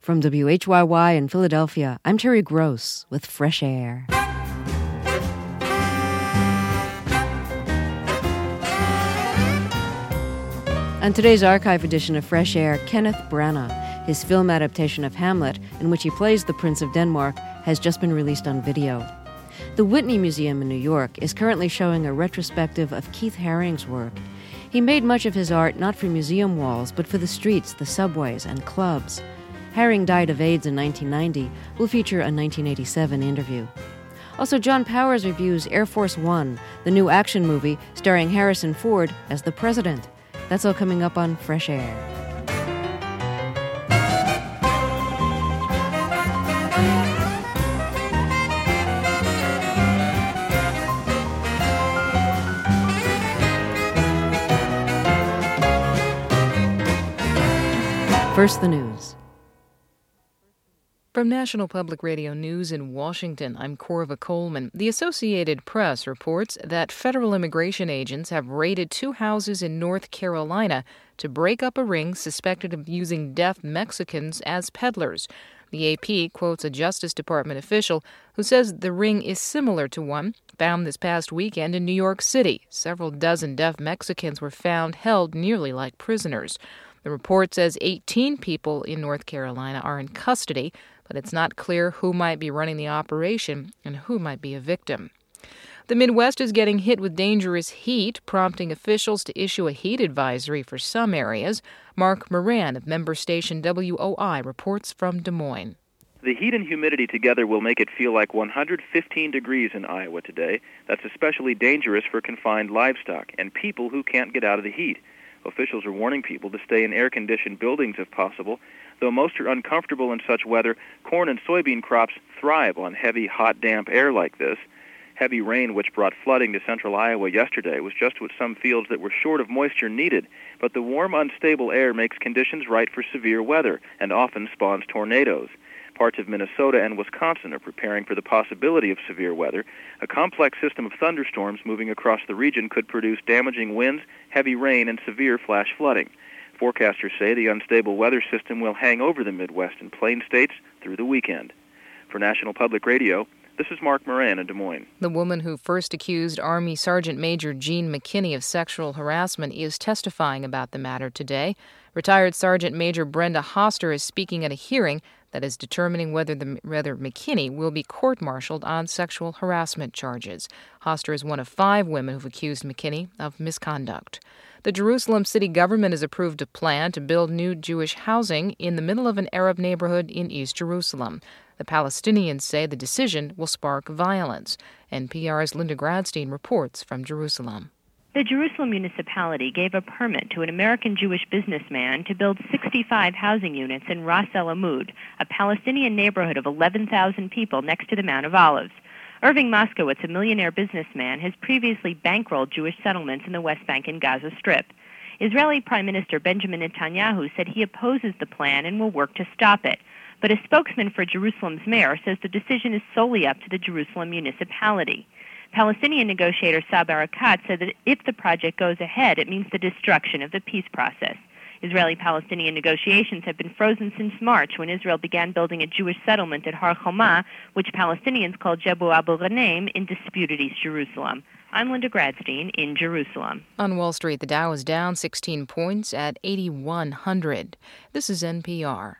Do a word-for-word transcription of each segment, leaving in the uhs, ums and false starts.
From W H Y Y in Philadelphia, I'm Terry Gross with Fresh Air. On today's archive edition of Fresh Air, Kenneth Branagh. His film adaptation of Hamlet, in which he plays the Prince of Denmark, has just been released on video. The Whitney Museum in New York is currently showing a retrospective of Keith Haring's work. He made much of his art not for museum walls, but for the streets, the subways, and clubs. Haring died of AIDS in nineteen ninety. We'll feature a nineteen eighty-seven interview. Also, John Powers reviews Air Force One, the new action movie starring Harrison Ford as the president. That's all coming up on Fresh Air. First, the news. From National Public Radio News in Washington, I'm Corva Coleman. The Associated Press reports that federal immigration agents have raided two houses in North Carolina to break up a ring suspected of using deaf Mexicans as peddlers. The A P quotes a Justice Department official who says the ring is similar to one found this past weekend in New York City. Several dozen deaf Mexicans were found held nearly like prisoners. The report says eighteen people in North Carolina are in custody, but it's not clear who might be running the operation and who might be a victim. The Midwest is getting hit with dangerous heat, prompting officials to issue a heat advisory for some areas. Mark Moran of member station W O I reports from Des Moines. The heat and humidity together will make it feel like one hundred fifteen degrees in Iowa today. That's especially dangerous for confined livestock and people who can't get out of the heat. Officials are warning people to stay in air-conditioned buildings if possible. Though most are uncomfortable in such weather, corn and soybean crops thrive on heavy, hot, damp air like this. Heavy rain, which brought flooding to central Iowa yesterday, was just what some fields that were short of moisture needed. But the warm, unstable air makes conditions right for severe weather and often spawns tornadoes. Parts of Minnesota and Wisconsin are preparing for the possibility of severe weather. A complex system of thunderstorms moving across the region could produce damaging winds, heavy rain, and severe flash flooding. Forecasters say the unstable weather system will hang over the Midwest and Plain states through the weekend. For National Public Radio, this is Mark Moran in Des Moines. The woman who first accused Army Sergeant Major Gene McKinney of sexual harassment is testifying about the matter today. Retired Sergeant Major Brenda Hoster is speaking at a hearing that is determining whether the whether McKinney will be court-martialed on sexual harassment charges. Hoster is one of five women who've accused McKinney of misconduct. The Jerusalem city government has approved a plan to build new Jewish housing in the middle of an Arab neighborhood in East Jerusalem. The Palestinians say the decision will spark violence. N P R's Linda Gradstein reports from Jerusalem. The Jerusalem municipality gave a permit to an American Jewish businessman to build sixty-five housing units in Ras El Amud, a Palestinian neighborhood of eleven thousand people next to the Mount of Olives. Irving Moskowitz, a millionaire businessman, has previously bankrolled Jewish settlements in the West Bank and Gaza Strip. Israeli Prime Minister Benjamin Netanyahu said he opposes the plan and will work to stop it. But a spokesman for Jerusalem's mayor says the decision is solely up to the Jerusalem municipality. Palestinian negotiator Saeb Erekat said that if the project goes ahead, it means the destruction of the peace process. Israeli-Palestinian negotiations have been frozen since March, when Israel began building a Jewish settlement at Har Homa, which Palestinians call Jebu Abu Ghanem, in disputed East Jerusalem. I'm Linda Gradstein in Jerusalem. On Wall Street, the Dow is down sixteen points at eighty-one hundred. This is N P R.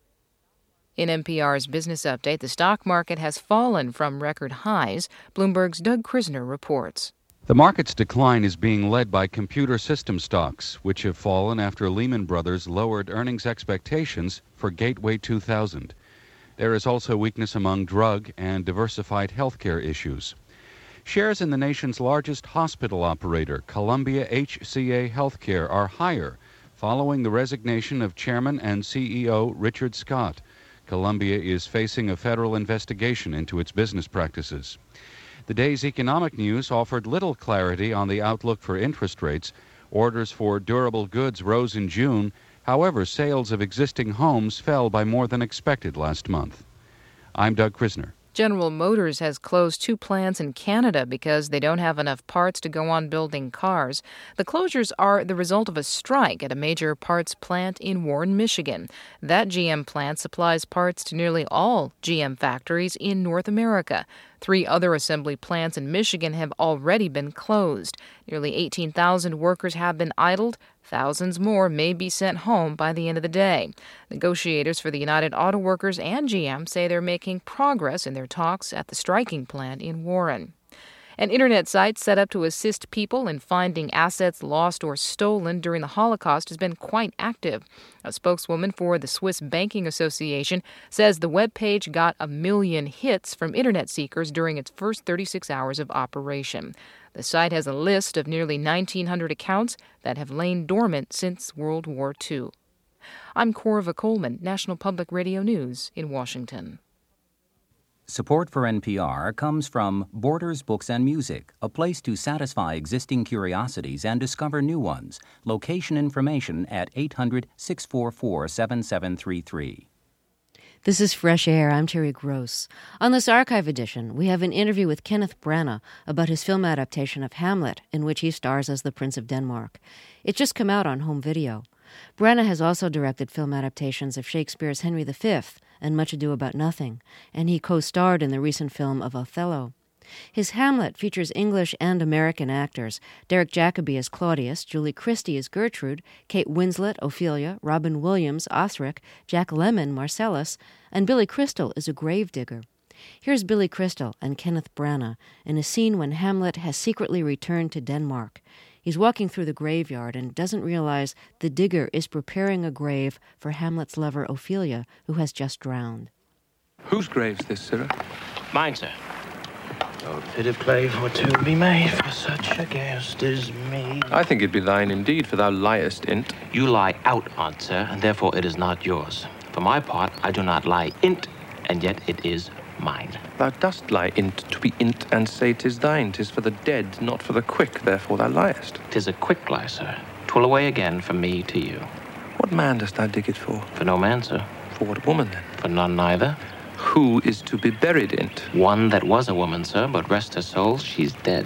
In N P R's Business Update, the stock market has fallen from record highs. Bloomberg's Doug Krisner reports. The market's decline is being led by computer system stocks, which have fallen after Lehman Brothers lowered earnings expectations for Gateway two thousand. There is also weakness among drug and diversified healthcare issues. Shares in the nation's largest hospital operator, Columbia H C A Healthcare, are higher, following the resignation of Chairman and C E O Richard Scott. Columbia is facing a federal investigation into its business practices. The day's economic news offered little clarity on the outlook for interest rates. Orders for durable goods rose in June. However, sales of existing homes fell by more than expected last month. I'm Doug Krisner. General Motors has closed two plants in Canada because they don't have enough parts to go on building cars. The closures are the result of a strike at a major parts plant in Warren, Michigan. That G M plant supplies parts to nearly all G M factories in North America. Three other assembly plants in Michigan have already been closed. Nearly eighteen thousand workers have been idled. Thousands more may be sent home by the end of the day. Negotiators for the United Auto Workers and G M say they're making progress in their talks at the striking plant in Warren. An internet site set up to assist people in finding assets lost or stolen during the Holocaust has been quite active. A spokeswoman for the Swiss Banking Association says the web page got a million hits from internet seekers during its first thirty-six hours of operation. The site has a list of nearly nineteen hundred accounts that have lain dormant since World War Two. I'm Corva Coleman, National Public Radio News in Washington. Support for N P R comes from Borders Books and Music, a place to satisfy existing curiosities and discover new ones. Location information at eight hundred, six four four, seven seven three three. This is Fresh Air. I'm Terry Gross. On this archive edition, we have an interview with Kenneth Branagh about his film adaptation of Hamlet, in which he stars as the Prince of Denmark. It's just come out on home video. Branagh has also directed film adaptations of Shakespeare's Henry the Fifth and Much Ado About Nothing, and he co-starred in the recent film of Othello. His Hamlet features English and American actors. Derek Jacobi as Claudius, Julie Christie as Gertrude, Kate Winslet, Ophelia, Robin Williams, Osric, Jack Lemmon, Marcellus, and Billy Crystal is a gravedigger. Here's Billy Crystal and Kenneth Branagh in a scene when Hamlet has secretly returned to Denmark. He's walking through the graveyard and doesn't realize the digger is preparing a grave for Hamlet's lover Ophelia, who has just drowned. Whose grave's this, sirrah? Mine, sir. No fit of clay for to be made for such a guest as me. I think it be thine indeed, for thou liest in't. You lie out on't, sir, and therefore it is not yours. For my part, I do not lie in't, and yet it is mine. Thou dost lie in't to be in't, and say 'tis thine. 'Tis for the dead, not for the quick, therefore thou liest. 'Tis a quick lie, sir. 'Twill away again from me to you. What man dost thou dig it for? For no man, sir. For what woman, then? For none neither. Who is to be buried in't? One that was a woman, sir, but rest her soul, she's dead.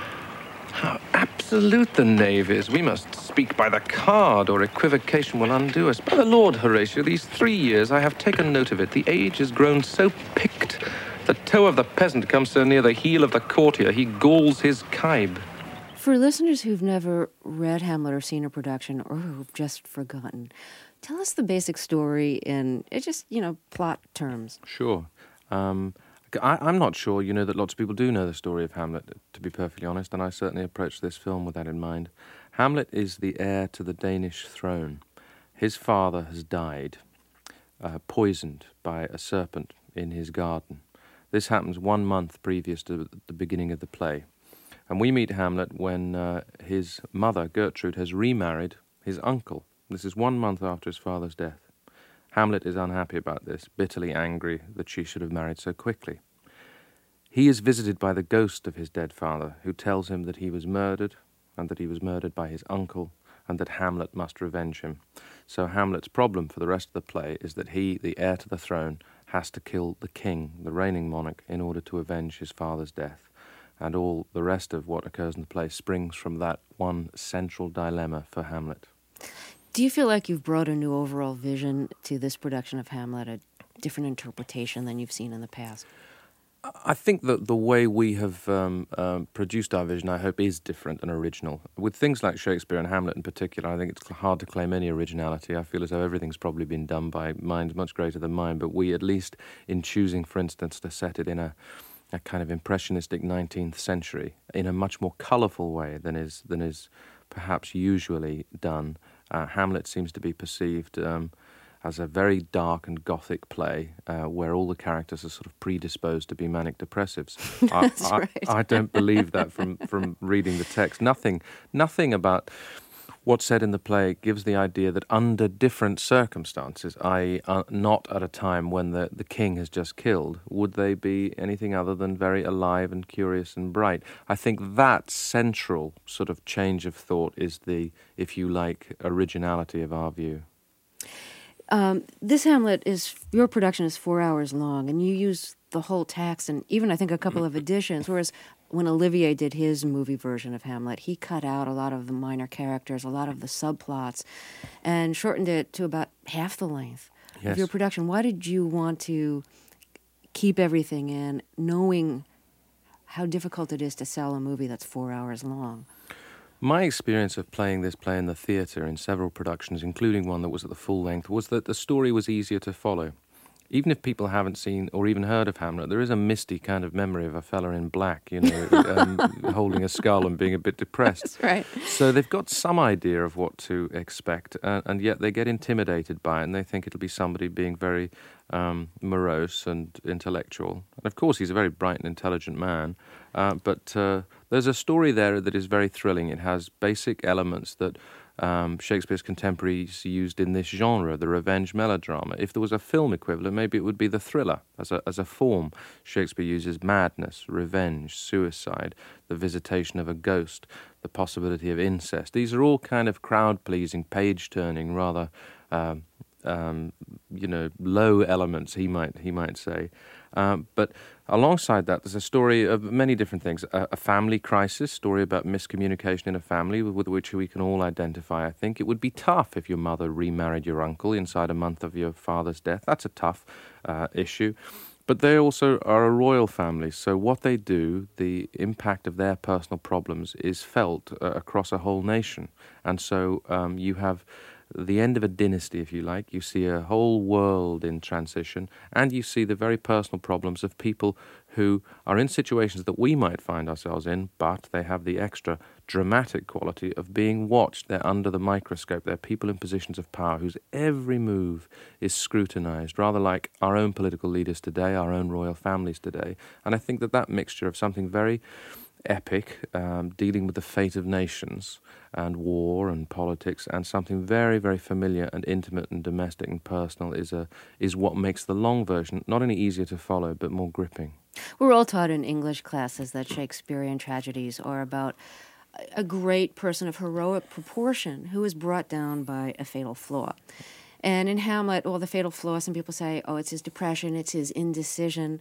How absolute the knave is. We must speak by the card, or equivocation will undo us. By the Lord, Horatio, these three years I have taken note of it. The age has grown so picked. The toe of the peasant comes so near the heel of the courtier, he galls his kibe. For listeners who've never read Hamlet or seen a production, or who've just forgotten, tell us the basic story in it just, you know, plot terms. Sure. Um, I, I'm not sure, you know, that lots of people do know the story of Hamlet, to be perfectly honest, and I certainly approached this film with that in mind. Hamlet is the heir to the Danish throne. His father has died, uh, poisoned by a serpent in his garden. This happens one month previous to the beginning of the play. And we meet Hamlet when uh, his mother, Gertrude, has remarried his uncle. This is one month after his father's death. Hamlet is unhappy about this, bitterly angry that she should have married so quickly. He is visited by the ghost of his dead father, who tells him that he was murdered, and that he was murdered by his uncle, and that Hamlet must revenge him. So Hamlet's problem for the rest of the play is that he, the heir to the throne, has to kill the king, the reigning monarch, in order to avenge his father's death. And all the rest of what occurs in the play springs from that one central dilemma for Hamlet. Do you feel like you've brought a new overall vision to this production of Hamlet, a different interpretation than you've seen in the past? I think that the way we have um, um, produced our vision, I hope, is different and original. With things like Shakespeare and Hamlet in particular, I think it's hard to claim any originality. I feel as though everything's probably been done by minds much greater than mine, but we, at least in choosing, for instance, to set it in a, a kind of impressionistic nineteenth century, in a much more colourful way than is, than is perhaps usually done, uh, Hamlet seems to be perceived Um, as a very dark and gothic play uh, where all the characters are sort of predisposed to be manic depressives. That's I, right. I, I don't believe that from, from reading the text. Nothing, nothing about what's said in the play gives the idea that under different circumstances, that is, uh, not at a time when the, the king has just killed, would they be anything other than very alive and curious and bright. I think that central sort of change of thought is the, if you like, originality of our view. Um, this Hamlet is, your production is four hours long, and you use the whole text and even, I think, a couple of additions, whereas when Olivier did his movie version of Hamlet, he cut out a lot of the minor characters, a lot of the subplots, and shortened it to about half the length yes. of your production. Why did you want to keep everything in, knowing how difficult it is to sell a movie that's four hours long? My experience of playing this play in the theatre in several productions, including one that was at the full length, was that the story was easier to follow. Even if people haven't seen or even heard of Hamlet, there is a misty kind of memory of a fella in black, you know, um, holding a skull and being a bit depressed. That's right. So they've got some idea of what to expect, uh, and yet they get intimidated by it, and they think it'll be somebody being very um, morose and intellectual. And of course, he's a very bright and intelligent man, uh, but uh, there's a story there that is very thrilling. It has basic elements that Um, Shakespeare's contemporaries used in this genre, the revenge melodrama. If there was a film equivalent, maybe it would be the thriller as a, as a form. Shakespeare uses madness, revenge, suicide, the visitation of a ghost, the possibility of incest. These are all kind of crowd-pleasing, page-turning, rather, um, um, you know, low elements, he might he might say. Um, but alongside that, there's a story of many different things. A, a family crisis, story about miscommunication in a family with, with which we can all identify, I think. It would be tough if your mother remarried your uncle inside a month of your father's death. That's a tough uh, issue. But they also are a royal family, so what they do, the impact of their personal problems is felt uh, across a whole nation. And so um, you have the end of a dynasty, if you like. You see a whole world in transition, and you see the very personal problems of people who are in situations that we might find ourselves in, but they have the extra dramatic quality of being watched. They're under the microscope. They're people in positions of power whose every move is scrutinized, rather like our own political leaders today, our own royal families today. And I think that that mixture of something very epic, um, dealing with the fate of nations and war and politics, and something very, very familiar and intimate and domestic and personal is a is what makes the long version not only easier to follow, but more gripping. We're all taught in English classes that Shakespearean tragedies are about a great person of heroic proportion who is brought down by a fatal flaw. And in Hamlet, well, the fatal flaw, some people say, oh, it's his depression, it's his indecision.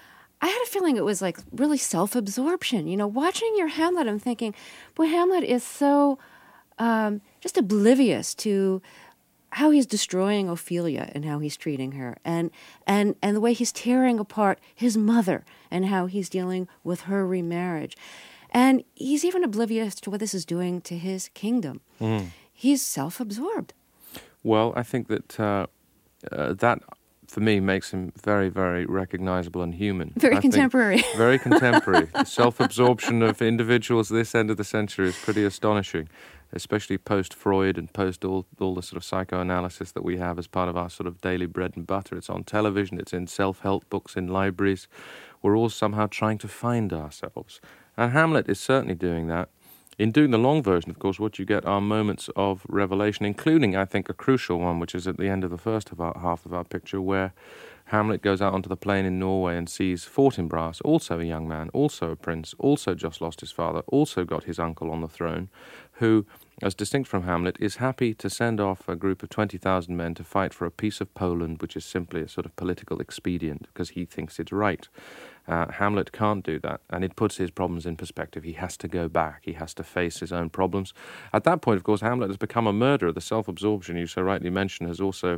I had a feeling it was like really self-absorption. You know, watching your Hamlet, I'm thinking, boy, Hamlet is so um, just oblivious to how he's destroying Ophelia and how he's treating her, and and and the way he's tearing apart his mother and how he's dealing with her remarriage. And he's even oblivious to what this is doing to his kingdom. Mm. He's self-absorbed. Well, I think that uh, uh, that... for me, makes him very, very recognizable and human. Very I contemporary. Very contemporary. The self-absorption of individuals this end of the century is pretty astonishing, especially post-Freud and post all, all the sort of psychoanalysis that we have as part of our sort of daily bread and butter. It's on television, it's in self-help books, in libraries. We're all somehow trying to find ourselves. And Hamlet is certainly doing that. In doing the long version, of course, what you get are moments of revelation, including, I think, a crucial one, which is at the end of the first of our, half of our picture, where Hamlet goes out onto the plain in Norway and sees Fortinbras, also a young man, also a prince, also just lost his father, also got his uncle on the throne, who, as distinct from Hamlet, is happy to send off a group of twenty thousand men to fight for a piece of Poland, which is simply a sort of political expedient, because he thinks it's right. Uh, Hamlet can't do that, and it puts his problems in perspective. He has to go back. He has to face his own problems. At that point, of course, Hamlet has become a murderer. The self-absorption you so rightly mentioned has also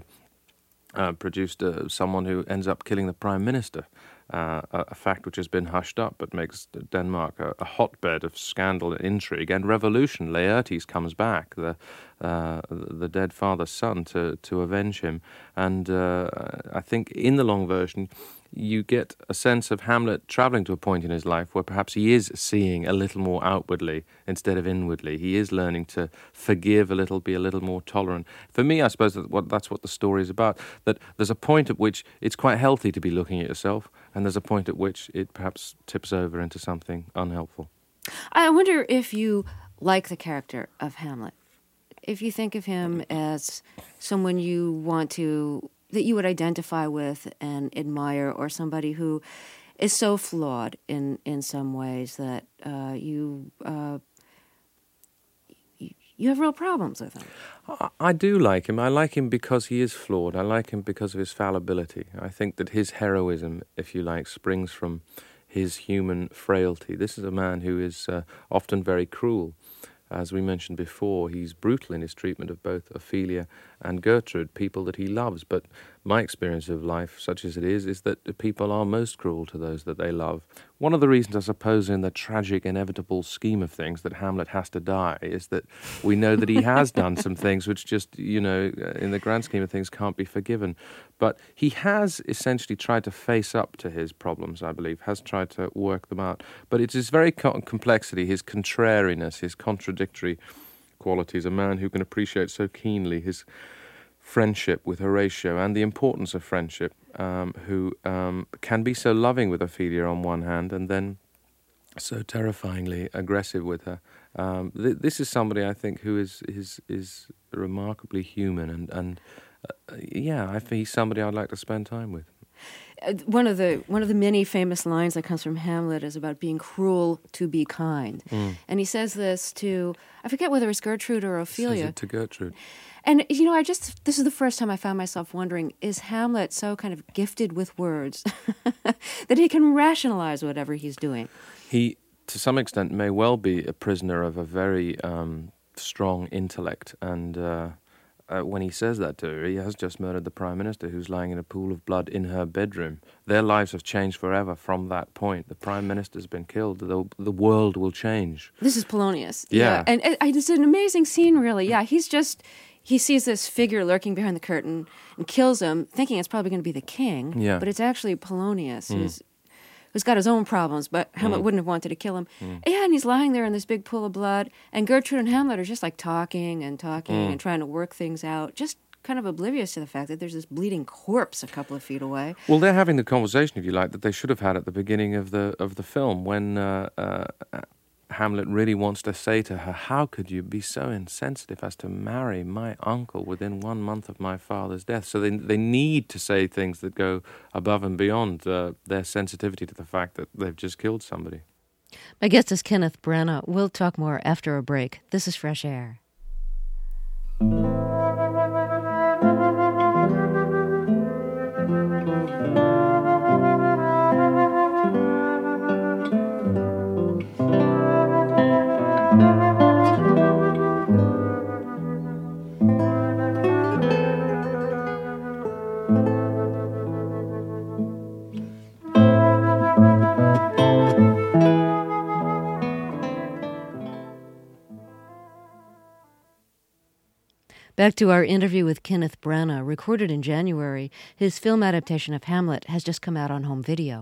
uh, produced uh, someone who ends up killing the Prime Minister, uh, a, a fact which has been hushed up but makes Denmark a, a hotbed of scandal and intrigue and revolution. Laertes comes back, the uh, the dead father's son, to, to avenge him. And uh, I think in the long version, you get a sense of Hamlet travelling to a point in his life where perhaps he is seeing a little more outwardly instead of inwardly. He is learning to forgive a little, be a little more tolerant. For me, I suppose that what, that's what the story is about, that there's a point at which it's quite healthy to be looking at yourself, and there's a point at which it perhaps tips over into something unhelpful. I wonder if you like the character of Hamlet, if you think of him as someone you want to... that you would identify with and admire, or somebody who is so flawed in, in some ways that uh, you, uh, you you have real problems with him. I, I do like him. I like him because he is flawed. I like him because of his fallibility. I think that his heroism, if you like, springs from his human frailty. This is a man who is uh, often very cruel. As we mentioned before, he's brutal in his treatment of both Ophelia and Gertrude, people that he loves. But my experience of life, such as it is, is that the people are most cruel to those that they love. One of the reasons, I suppose, in the tragic, inevitable scheme of things that Hamlet has to die is that we know that he has done some things which just, you know, in the grand scheme of things can't be forgiven. But he has essentially tried to face up to his problems, I believe, has tried to work them out. But it's his very co- complexity, his contrariness, his contradictory qualities, a man who can appreciate so keenly his friendship with Horatio and the importance of friendship, um, who um, can be so loving with Ophelia on one hand and then so terrifyingly aggressive with her. Um, th- this is somebody, I think, who is is, is remarkably human and, and uh, yeah, I think he's somebody I'd like to spend time with. Uh, one of the one of the many famous lines that comes from Hamlet is about being cruel to be kind. Mm. And he says this to, I forget whether it's Gertrude or Ophelia. Says it to Gertrude. And, you know, I just, this is the first time I found myself wondering, is Hamlet so kind of gifted with words that he can rationalize whatever he's doing? He, to some extent, may well be a prisoner of a very um, strong intellect. And uh, uh, when he says that to her, he has just murdered the Prime Minister who's lying in a pool of blood in her bedroom. Their lives have changed forever from that point. The Prime Minister's been killed. The, the world will change. This is Polonius. Yeah. yeah. And it, it's an amazing scene, really. Yeah, he's just... He sees this figure lurking behind the curtain and kills him, thinking it's probably going to be the king. Yeah. But it's actually Polonius, mm. who's who's got his own problems, but Hamlet mm. wouldn't have wanted to kill him. Mm. Yeah, and he's lying there in this big pool of blood, and Gertrude and Hamlet are just like talking and talking mm. and trying to work things out, just kind of oblivious to the fact that there's this bleeding corpse a couple of feet away. Well, they're having the conversation, if you like, that they should have had at the beginning of the of the film when... Uh, uh, Hamlet really wants to say to her, how could you be so insensitive as to marry my uncle within one month of my father's death? So they they need to say things that go above and beyond uh, their sensitivity to the fact that they've just killed somebody. My guest is Kenneth Branagh. We'll talk more after a break. This is Fresh Air. Back to our interview with Kenneth Branagh, recorded in January. His film adaptation of Hamlet has just come out on home video.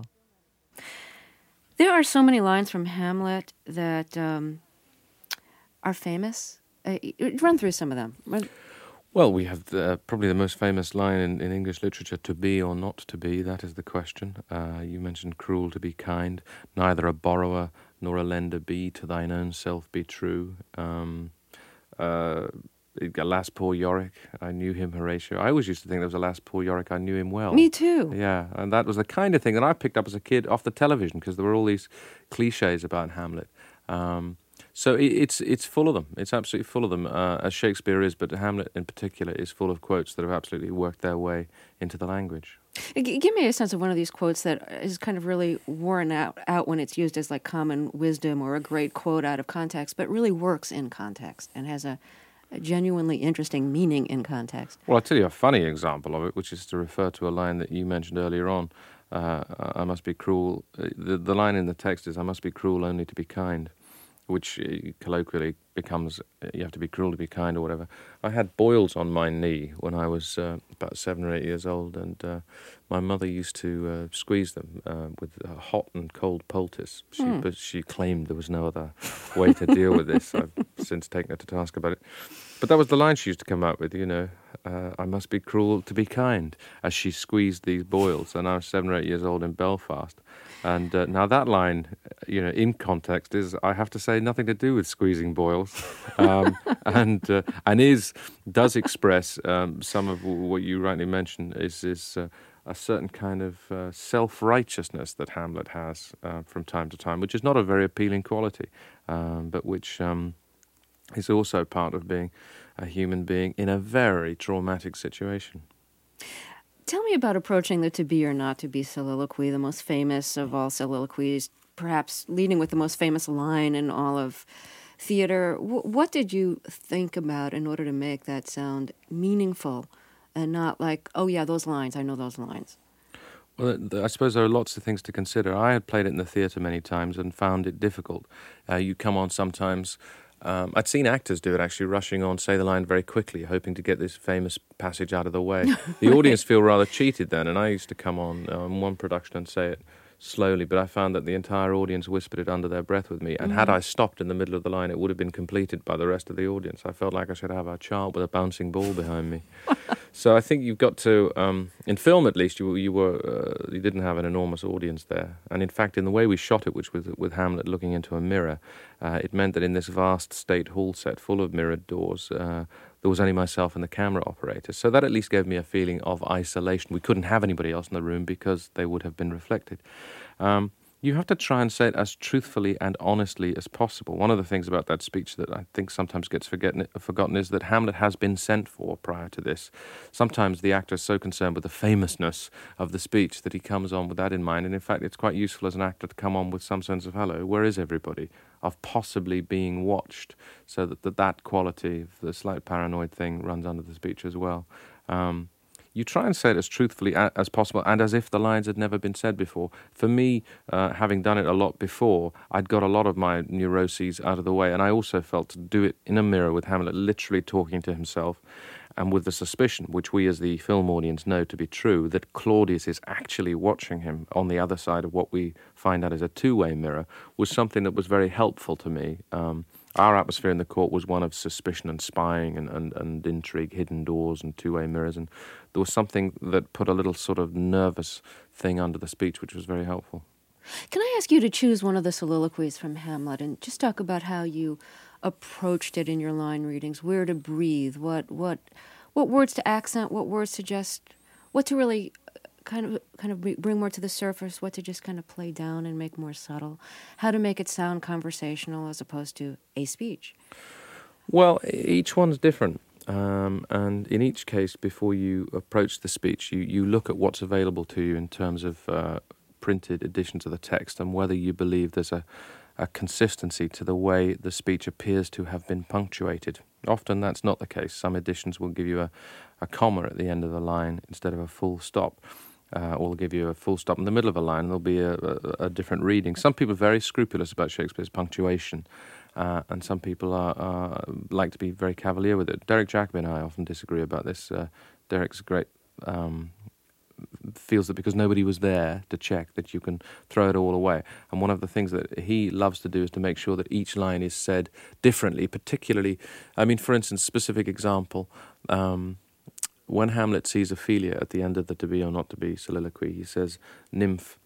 There are so many lines from Hamlet that um, are famous. Uh, run through some of them. Well, we have the, probably the most famous line in, in English literature, to be or not to be, that is the question. Uh, you mentioned cruel to be kind. Neither a borrower nor a lender be, to thine own self be true. Um, uh, Alas, poor Yorick, I knew him, Horatio. I always used to think there was Alas, poor Yorick, I knew him well. Me too. Yeah, and that was the kind of thing that I picked up as a kid off the television, because there were all these cliches about Hamlet. Um, so it, it's it's full of them. It's absolutely full of them, uh, as Shakespeare is, but Hamlet in particular is full of quotes that have absolutely worked their way into the language. G- give me a sense of one of these quotes that is kind of really worn out, out when it's used as like common wisdom or a great quote out of context, but really works in context and has a A genuinely interesting meaning in context. Well, I'll tell you a funny example of it, which is to refer to a line that you mentioned earlier on. Uh, I must be cruel. The, the line in the text is, I must be cruel only to be kind, which uh, colloquially becomes, uh, you have to be cruel to be kind or whatever. I had boils on my knee when I was uh, about seven or eight years old, and uh, my mother used to uh, squeeze them uh, with a hot and cold poultice. She, mm. But she claimed there was no other way to deal with this. I've since taken her to task about it. But that was the line she used to come out with, you know, uh, I must be cruel to be kind, as she squeezed these boils. And I was seven or eight years old in Belfast. And uh, now that line, you know, in context is, I have to say, nothing to do with squeezing boils. Um, and uh, and is, does express um, some of what you rightly mentioned, is, is uh, a certain kind of uh, self-righteousness that Hamlet has uh, from time to time, which is not a very appealing quality, um, but which... Um, is also part of being a human being in a very traumatic situation. Tell me about approaching the to be or not to be soliloquy, the most famous of all soliloquies, perhaps leading with the most famous line in all of theater. W- what did you think about in order to make that sound meaningful and not like, oh yeah, those lines, I know those lines? Well, I suppose there are lots of things to consider. I had played it in the theatre many times and found it difficult. Uh, you come on sometimes... Um, I'd seen actors do it, actually, rushing on, say the line very quickly, hoping to get this famous passage out of the way. The audience feel rather cheated then, and I used to come on um, one production and say it slowly, but I found that the entire audience whispered it under their breath with me, and mm. had I stopped in the middle of the line, it would have been completed by the rest of the audience. I felt like I should have a child with a bouncing ball behind me. So I think you've got to, um, in film at least, you you were uh, you didn't have an enormous audience there, and in fact, in the way we shot it, which was with Hamlet looking into a mirror, uh, it meant that in this vast state hall set full of mirrored doors, uh, there was only myself and the camera operator. So that at least gave me a feeling of isolation. We couldn't have anybody else in the room because they would have been reflected. Um, You have to try and say it as truthfully and honestly as possible. One of the things about that speech that I think sometimes gets forgotten, forgotten is that Hamlet has been sent for prior to this. Sometimes the actor is so concerned with the famousness of the speech that he comes on with that in mind. And in fact, it's quite useful as an actor to come on with some sense of, hello, where is everybody? Of possibly being watched, so that that, that quality, the slight paranoid thing, runs under the speech as well. Um, You try and say it as truthfully as possible and as if the lines had never been said before. For me, uh, having done it a lot before, I'd got a lot of my neuroses out of the way, and I also felt to do it in a mirror with Hamlet literally talking to himself, and with the suspicion, which we as the film audience know to be true, that Claudius is actually watching him on the other side of what we find out is a two-way mirror, was something that was very helpful to me. Um, Our atmosphere in the court was one of suspicion and spying and, and, and intrigue, hidden doors and two-way mirrors, and there was something that put a little sort of nervous thing under the speech, which was very helpful. Can I ask you to choose one of the soliloquies from Hamlet and just talk about how you approached it in your line readings, where to breathe, what what what words to accent, what words to just, what to really kind of kind of bring more to the surface, what to just kind of play down and make more subtle, how to make it sound conversational as opposed to a speech? Well, each one's different. Um, and in each case, before you approach the speech, you, you look at what's available to you in terms of uh, printed editions of the text and whether you believe there's a, a consistency to the way the speech appears to have been punctuated. Often that's not the case. Some editions will give you a, a comma at the end of the line instead of a full stop. Uh, or they'll give you a full stop in the middle of a line, and there'll be a, a, a different reading. Some people are very scrupulous about Shakespeare's punctuation, uh, and some people are, are like to be very cavalier with it. Derek Jacobi and I often disagree about this. Uh, Derek's great, um, feels that because nobody was there to check, that you can throw it all away. And one of the things that he loves to do is to make sure that each line is said differently, particularly, I mean, for instance, specific example, um, when Hamlet sees Ophelia at the end of the To Be or Not To Be soliloquy, he says, "Nymph,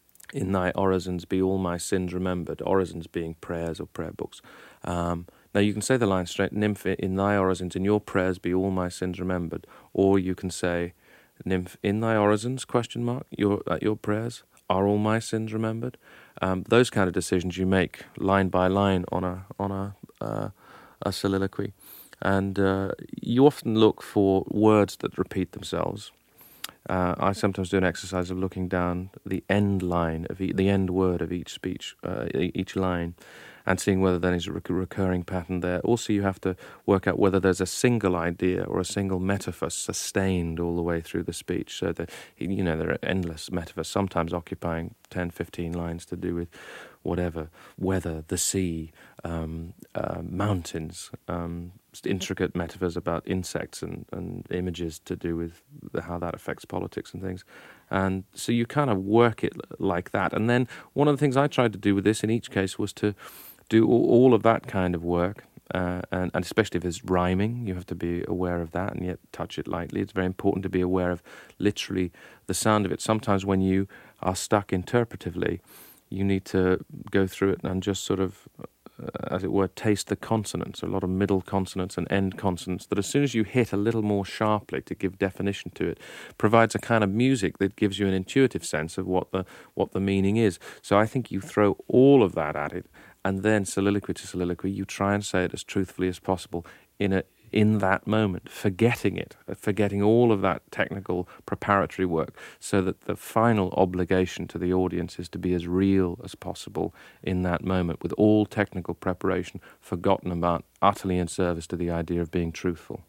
in thy orisons be all my sins remembered." Orisons being prayers or prayer books. Um, now you can say the line straight, "Nymph, in thy orisons, in your prayers be all my sins remembered." Or you can say, "Nymph, in thy orisons, question mark, your, uh, your prayers, are all my sins remembered?" Um, those kind of decisions you make line by line on a, on a, uh, a soliloquy. And uh, you often look for words that repeat themselves. Uh, I sometimes do an exercise of looking down the end line, of e- the end word of each speech, uh, each line, and seeing whether there is a rec- recurring pattern there. Also, you have to work out whether there's a single idea or a single metaphor sustained all the way through the speech. So that, you know, there are endless metaphors, sometimes occupying ten, fifteen lines to do with whatever, weather, the sea, um, uh, mountains, um, intricate metaphors about insects and, and images to do with the, how that affects politics and things. And so you kind of work it like that. And then one of the things I tried to do with this in each case was to do all of that kind of work. Uh, and, and especially if it's rhyming, you have to be aware of that and yet touch it lightly. It's very important to be aware of literally the sound of it. Sometimes when you are stuck interpretively, you need to go through it and just sort of, uh, as it were, taste the consonants, a lot of middle consonants and end consonants, that as soon as you hit a little more sharply to give definition to it, provides a kind of music that gives you an intuitive sense of what the what the meaning is. So I think you throw all of that at it, and then soliloquy to soliloquy, you try and say it as truthfully as possible in a in that moment, forgetting it, forgetting all of that technical preparatory work, so that the final obligation to the audience is to be as real as possible in that moment, with all technical preparation forgotten about, utterly in service to the idea of being truthful.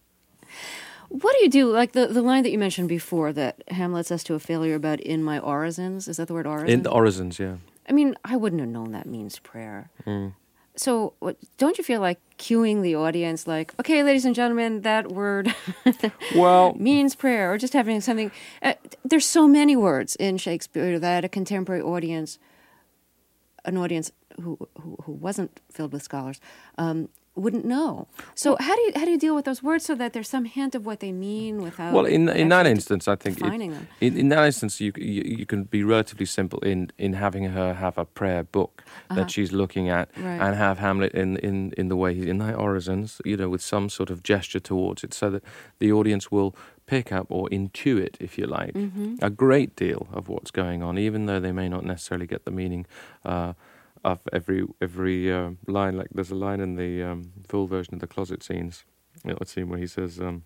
What do you do, like the, the line that you mentioned before, that Hamlet says to Ophelia about "in my orisons"? Is that the word orisons? In the orisons, yeah. I mean, I wouldn't have known that means prayer. Mm. So what, don't you feel like cueing the audience, like, okay, ladies and gentlemen, that word well means prayer, or just having something... Uh, there's so many words in Shakespeare that a contemporary audience, an audience who who, who wasn't filled with scholars, um, wouldn't know. So how do you how do you deal with those words so that there's some hint of what they mean without? Well, in in that instance, I think defining it, them. In, in that instance, you, you you can be relatively simple in, in having her have a prayer book Uh-huh. that she's looking at, Right. and have Hamlet in, in, in the way he's in thy orisons, you know, with some sort of gesture towards it, so that the audience will pick up or intuit, if you like, Mm-hmm. a great deal of what's going on, even though they may not necessarily get the meaning Uh, of every every uh, line. Like there's a line in the um, full version of the closet scenes, you know, scene where he says, um,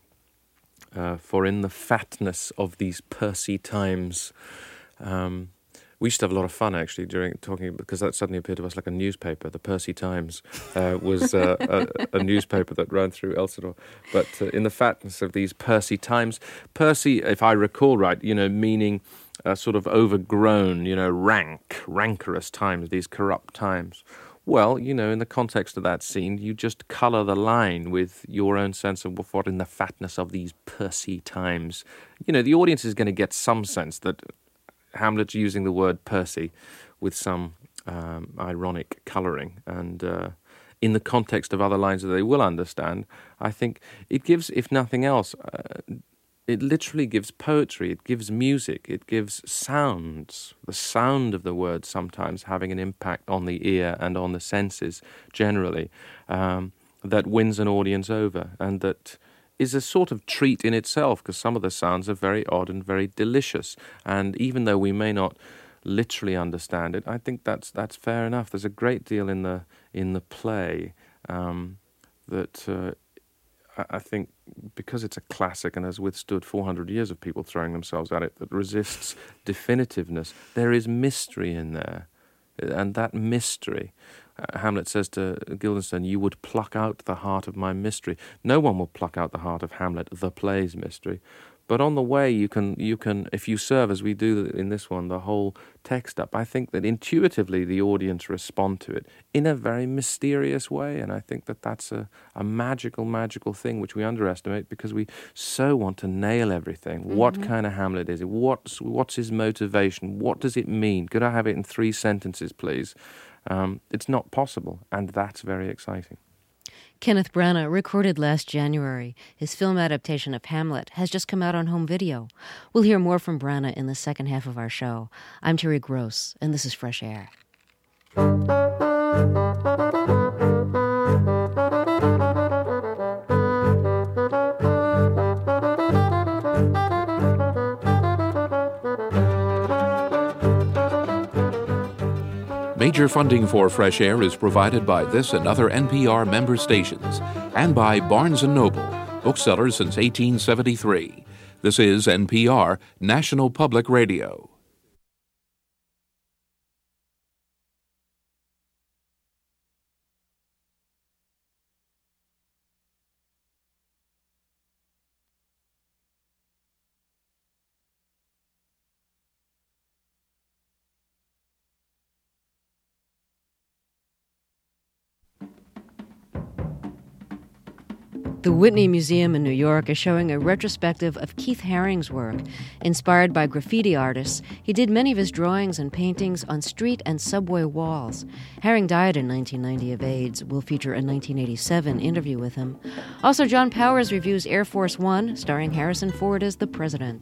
uh, "For in the fatness of these pursy times," um, we used to have a lot of fun actually during talking, because that suddenly appeared to us like a newspaper. The Percy Times uh, was uh, a, a newspaper that ran through Elsinore. But uh, in the fatness of these Percy times, Percy, if I recall right, you know, meaning uh, sort of overgrown, you know, rank, rancorous times, these corrupt times. Well, you know, in the context of that scene, you just colour the line with your own sense of what in the fatness of these Percy times. You know, the audience is going to get some sense that Hamlet's using the word Percy with some um, ironic colouring, and uh, in the context of other lines that they will understand, I think it gives, if nothing else, uh, it literally gives poetry, it gives music, it gives sounds, the sound of the word sometimes having an impact on the ear and on the senses generally, um, that wins an audience over, and that is a sort of treat in itself, because some of the sounds are very odd and very delicious. And even though we may not literally understand it, I think that's that's fair enough. There's a great deal in the in the play um, that uh, I, I think, because it's a classic and has withstood four hundred years of people throwing themselves at it, that resists definitiveness. There is mystery in there, and that mystery. Uh, Hamlet says to Guildenstern, "You would pluck out the heart of my mystery." No one will pluck out the heart of Hamlet, the play's mystery. But on the way, you can, you can, if you serve, as we do in this one, the whole text up, I think that intuitively the audience respond to it in a very mysterious way. And I think that that's a, a magical, magical thing which we underestimate, because we so want to nail everything. Mm-hmm. What kind of Hamlet is it? What's, what's his motivation? What does it mean? Could I have it in three sentences, please? Um, it's not possible, and that's very exciting. Kenneth Branagh recorded last January. His film adaptation of Hamlet has just come out on home video. We'll hear more from Branagh in the second half of our show. I'm Terry Gross, and this is Fresh Air. Major funding for Fresh Air is provided by this and other N P R member stations, and by Barnes and Noble, booksellers since eighteen seventy-three. This is N P R, National Public Radio. The Whitney Museum in New York is showing a retrospective of Keith Haring's work. Inspired by graffiti artists, he did many of his drawings and paintings on street and subway walls. Haring died in nineteen ninety of AIDS. We'll feature a nineteen eighty-seven interview with him. Also, John Powers reviews Air Force One, starring Harrison Ford as the president.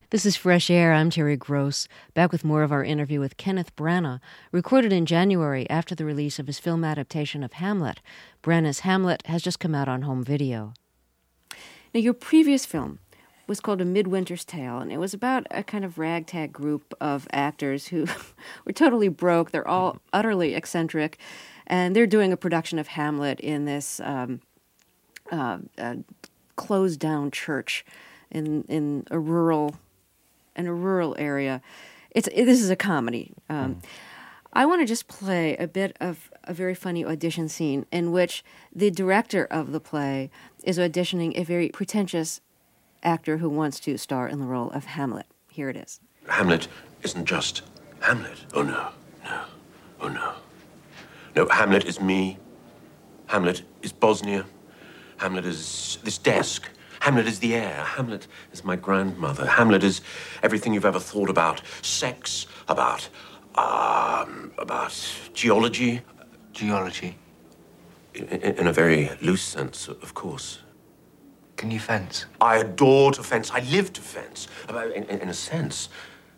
This is Fresh Air. I'm Terry Gross, back with more of our interview with Kenneth Branagh, recorded in January after the release of his film adaptation of Hamlet. Branagh's Hamlet has just come out on home video. Now, your previous film was called A Midwinter's Tale, and it was about a kind of ragtag group of actors who were totally broke. They're all utterly eccentric, and they're doing a production of Hamlet in this um, uh, uh, closed-down church in in a rural in a rural area. It's it, this is a comedy. Um, mm. I want to just play a bit of a very funny audition scene in which the director of the play is auditioning a very pretentious actor who wants to star in the role of Hamlet. Here it is. Hamlet isn't just Hamlet. Oh, no, no, oh, no. No, Hamlet is me. Hamlet is Bosnia. Hamlet is this desk. Hamlet is the air. Hamlet is my grandmother. Hamlet is everything you've ever thought about sex, about, um, about geology. Geology? In, in a very loose sense, of course. Can you fence? I adore to fence. I live to fence. In, in, in a sense,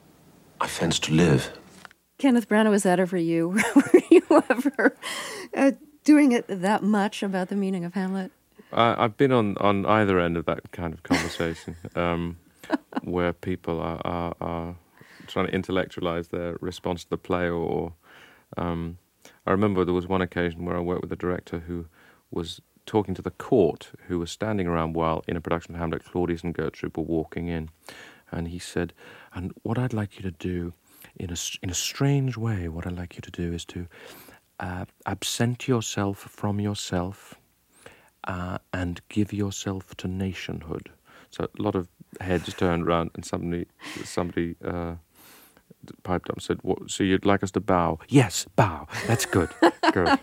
I fence to live. Kenneth Branagh, was that ever you? Were you ever uh, doing it that much about the meaning of Hamlet? Uh, I've been on, on either end of that kind of conversation, um, where people are, are, are trying to intellectualize their response to the play, or, or um, I remember there was one occasion where I worked with a director who was talking to the court, who was standing around while in a production of Hamlet, Claudius and Gertrude were walking in, and he said, "And what I'd like you to do, in a in a strange way, what I'd like you to do is to uh, absent yourself from yourself." Uh, and give yourself to nationhood. So a lot of heads turned around, and somebody, somebody uh, piped up and said, what, "So you'd like us to bow?" "Yes, bow. That's good." Good.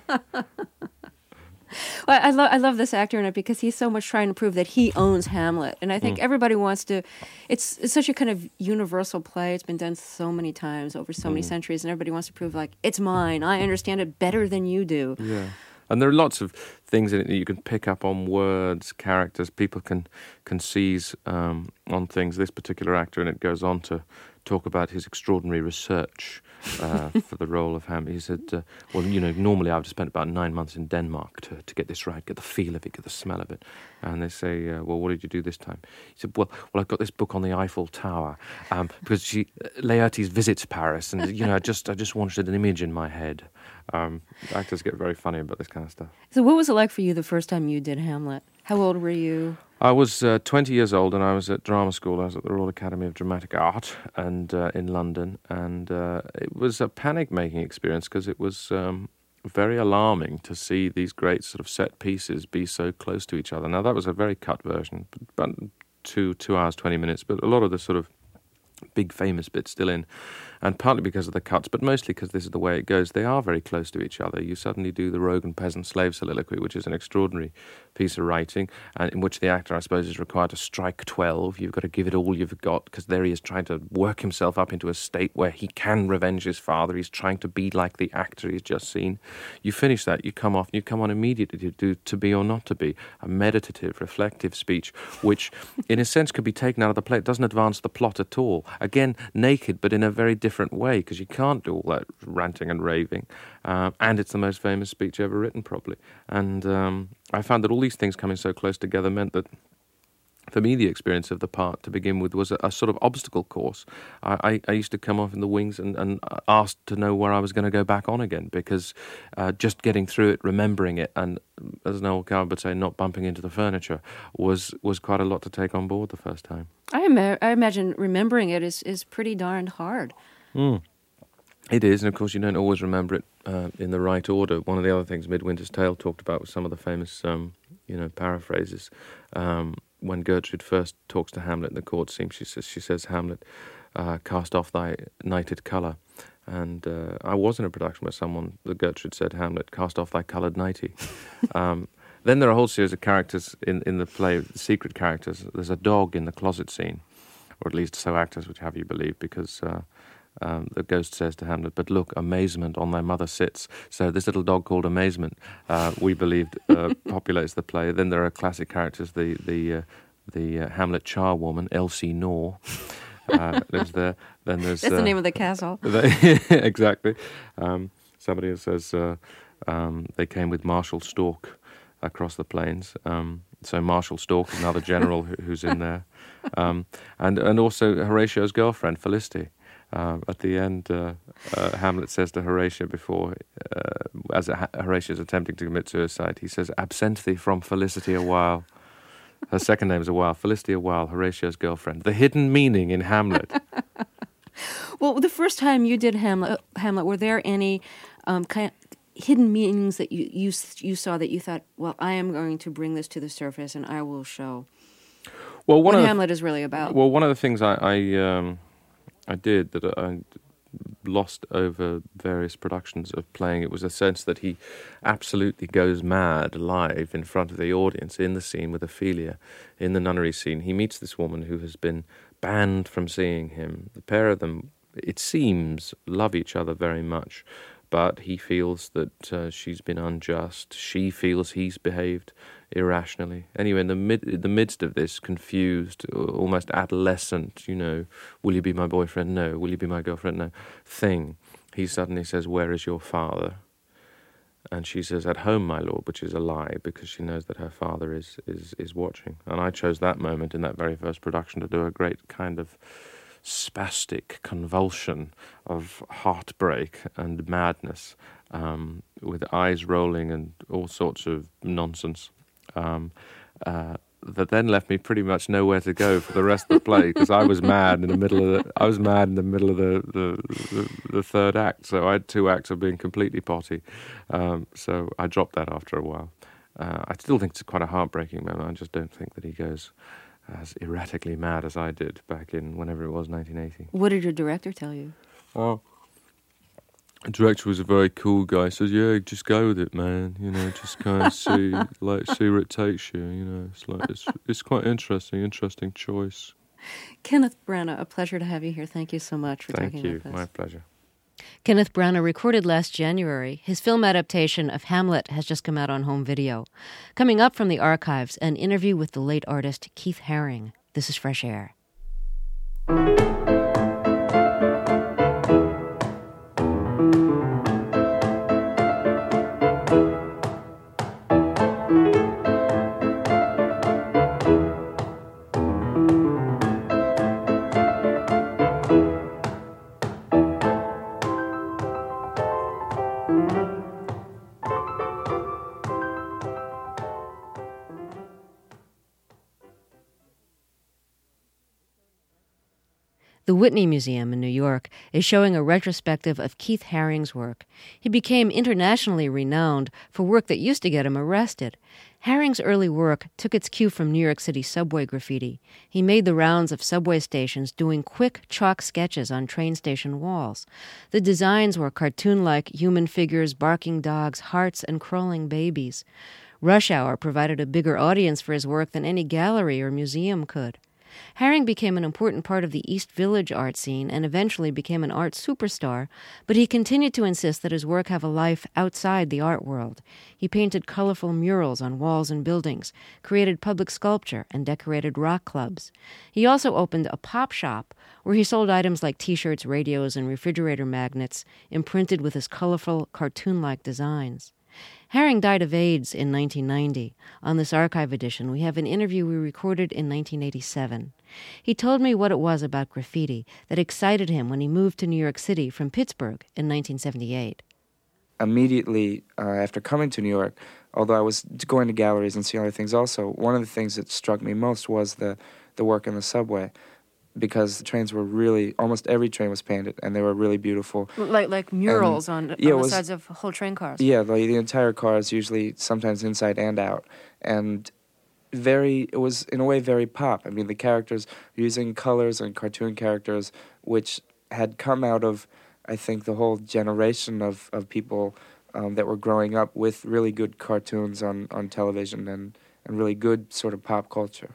Well, I love I love this actor in it because he's so much trying to prove that he owns Hamlet, and I think mm. everybody wants to. It's it's such a kind of universal play. It's been done so many times over so mm. many centuries, and everybody wants to prove like it's mine. I understand it better than you do. Yeah. And there are lots of things in it that you can pick up on: words, characters. People can can seize um, on things. This particular actor in it goes on to talk about his extraordinary research uh, for the role of Hamlet. He said, uh, well, you know, normally I would have spent about nine months in Denmark to, to get this right, get the feel of it, get the smell of it. And they say, uh, well, what did you do this time? He said, well, well, I've got this book on the Eiffel Tower, um, because she, Laertes visits Paris, and, you know, I just, I just wanted an image in my head. Um, actors get very funny about this kind of stuff. So what was it like for you the first time you did Hamlet? How old were you? I was uh, twenty years old, and I was at drama school. I was at the Royal Academy of Dramatic Art and uh, in London, and uh, it was a panic-making experience because it was um, very alarming to see these great sort of set pieces be so close to each other. Now, that was a very cut version, about two, two hours, twenty minutes, but a lot of the sort of big famous bits still in, and partly because of the cuts, but mostly because this is the way it goes. They are very close to each other. You suddenly do the rogue and peasant slave soliloquy, which is an extraordinary piece of writing, and in which the actor, I suppose, is required to strike twelve. You've got to give it all you've got, because there he is trying to work himself up into a state where he can revenge his father. He's trying to be like the actor he's just seen. You finish that, you come off, and you come on immediately to do To Be or Not to Be, a meditative, reflective speech, which in a sense could be taken out of the play. It doesn't advance the plot at all. Again, naked, but in a very different way, because you can't do all that ranting and raving. Uh, and it's the most famous speech ever written, probably. And um, I found that all these things coming so close together meant that, for me, the experience of the part to begin with was a, a sort of obstacle course. I, I, I used to come off in the wings and, and ask to know where I was going to go back on again, because uh, just getting through it, remembering it, and as Noel Coward would say, not bumping into the furniture, was, was quite a lot to take on board the first time. I, ima- I imagine remembering it is, is pretty darned hard. Mm. It is, and of course you don't always remember it uh, in the right order. One of the other things Midwinter's Tale talked about was some of the famous, um, you know, paraphrases. Um, when Gertrude first talks to Hamlet in the court scene, she says, she says, Hamlet, uh, cast off thy nighted colour. And uh, I was in a production where someone, the Gertrude said, Hamlet, cast off thy coloured nightie. um, then there are a whole series of characters in, in the play, the secret characters. There's a dog in the closet scene, or at least so actors would have you believe, because uh, um, the ghost says to Hamlet, but look, amazement on thy mother sits. So this little dog called Amazement, uh, we believed, uh, populates the play. Then there are classic characters, the the uh, the uh, Hamlet charwoman, Elsie Knorr, uh, lives there. Then there's That's uh, the name of the castle. They, exactly. Um, somebody else says uh, um, they came with Marshal Stork across the plains. Um, so Marshal Stork is another general who, who's in there. Um, and, and also Horatio's girlfriend, Felicity. Uh, at the end, uh, uh, Hamlet says to Horatio before, uh, as Horatio is attempting to commit suicide, he says, "Absent thee from Felicity a while." Her second name is a while. Felicity a while, Horatio's girlfriend. The hidden meaning in Hamlet. Well, the first time you did Hamlet, Hamlet, were there any um, kind of hidden meanings that you, you you saw that you thought, well, I am going to bring this to the surface and I will show well, one what of Hamlet the, is really about? Well, one of the things I I, um, I did that I lost over various productions of playing it was a sense that he absolutely goes mad live in front of the audience in the scene with Ophelia, in the nunnery scene. He meets this woman who has been banned from seeing him. The pair of them, it seems, love each other very much, but he feels that uh, she's been unjust. She feels he's behaved irrationally. Anyway, in the mid, in the midst of this confused, almost adolescent, you know, will you be my boyfriend? No. Will you be my girlfriend? No. Thing, he suddenly says, "Where is your father?" And she says, "At home, my lord," which is a lie because she knows that her father is, is, is watching. And I chose that moment in that very first production to do a great kind of spastic convulsion of heartbreak and madness, um, with eyes rolling and all sorts of nonsense, um, uh, that then left me pretty much nowhere to go for the rest of the play because I was mad in the middle of the I was mad in the middle of the the, the, the third act. So I had two acts of being completely potty. Um, so I dropped that after a while. Uh, I still think it's quite a heartbreaking moment. I just don't think that he goes as erratically mad as I did back in whenever it was, nineteen eighty. What did your director tell you? Oh, the director was a very cool guy. He says, "Yeah, just go with it, man. You know, just kind of see, like, see where it takes you. You know, it's like it's it's quite interesting, interesting choice." Kenneth Branagh, a pleasure to have you here. Thank you so much for Thank talking you. with us. My pleasure. Kenneth Branagh recorded last January. His film adaptation of Hamlet has just come out on home video. Coming up from the archives, an interview with the late artist Keith Haring. This is Fresh Air. The Whitney Museum in New York is showing a retrospective of Keith Haring's work. He became internationally renowned for work that used to get him arrested. Haring's early work took its cue from New York City subway graffiti. He made the rounds of subway stations doing quick chalk sketches on train station walls. The designs were cartoon-like human figures, barking dogs, hearts, and crawling babies. Rush Hour provided a bigger audience for his work than any gallery or museum could. Haring became an important part of the East Village art scene and eventually became an art superstar, but he continued to insist that his work have a life outside the art world. He painted colorful murals on walls and buildings, created public sculpture, and decorated rock clubs. He also opened a pop shop where he sold items like T-shirts, radios, and refrigerator magnets imprinted with his colorful, cartoon-like designs. Haring died of AIDS in nineteen ninety. On this archive edition, we have an interview we recorded in nineteen eighty-seven. He told me what it was about graffiti that excited him when he moved to New York City from Pittsburgh in nineteen seventy-eight. Immediately uh, after coming to New York, although I was going to galleries and seeing other things also, one of the things that struck me most was the, the work in the subway. Because the trains were really, almost every train was painted, and they were really beautiful. Like like murals and, on, yeah, on the was, sides of whole train cars. Yeah, like the entire cars, usually sometimes inside and out. And very, it was in a way very pop. I mean, the characters using colors and cartoon characters, which had come out of, I think, the whole generation of, of people um, that were growing up with really good cartoons on, on television and, and really good sort of pop culture.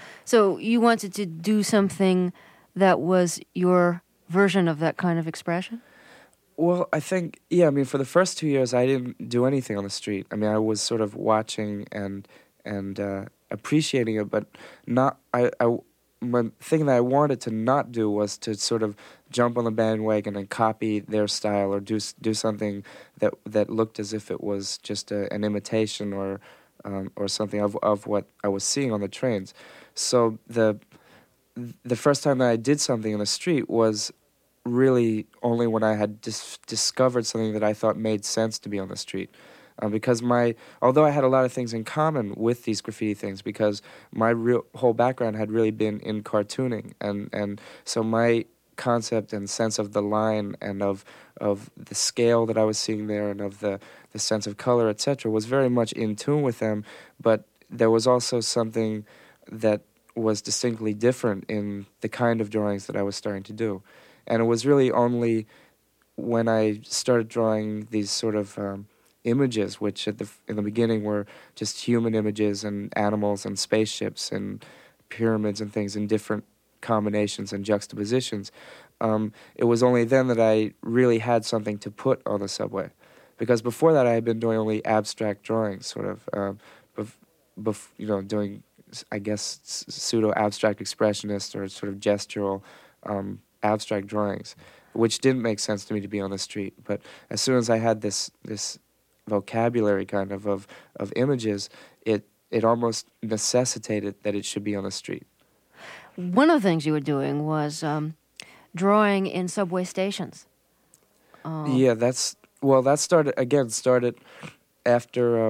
So you wanted to do something that was your version of that kind of expression? Well, I think, yeah, I mean, for the first two years, I didn't do anything on the street. I mean, I was sort of watching and and uh, appreciating it, but not, I, I, my thing that I wanted to not do was to sort of jump on the bandwagon and copy their style or do do something that that looked as if it was just a, an imitation or um, or something of of what I was seeing on the trains. So the the first time that I did something in the street was really only when I had dis- discovered something that I thought made sense to be on the street. Uh, because my, although I had a lot of things in common with these graffiti things, because my real whole background had really been in cartooning, and, and so my concept and sense of the line and of of the scale that I was seeing there and of the, the sense of color, et cetera, was very much in tune with them. But there was also something that was distinctly different in the kind of drawings that I was starting to do. And it was really only when I started drawing these sort of um, images, which at the in the beginning were just human images and animals and spaceships and pyramids and things in different combinations and juxtapositions, um, it was only then that I really had something to put on the subway. Because before that, I had been doing only abstract drawings, sort of, um, bef- bef- you know, doing, I guess, pseudo-abstract expressionist or sort of gestural um, abstract drawings, which didn't make sense to me to be on the street. But as soon as I had this this vocabulary kind of of, of images, it it almost necessitated that it should be on the street. One of the things you were doing was um, drawing in subway stations. Uh, yeah, that's well. That started again. Started after uh,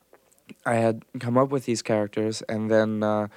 I had come up with these characters, and then uh,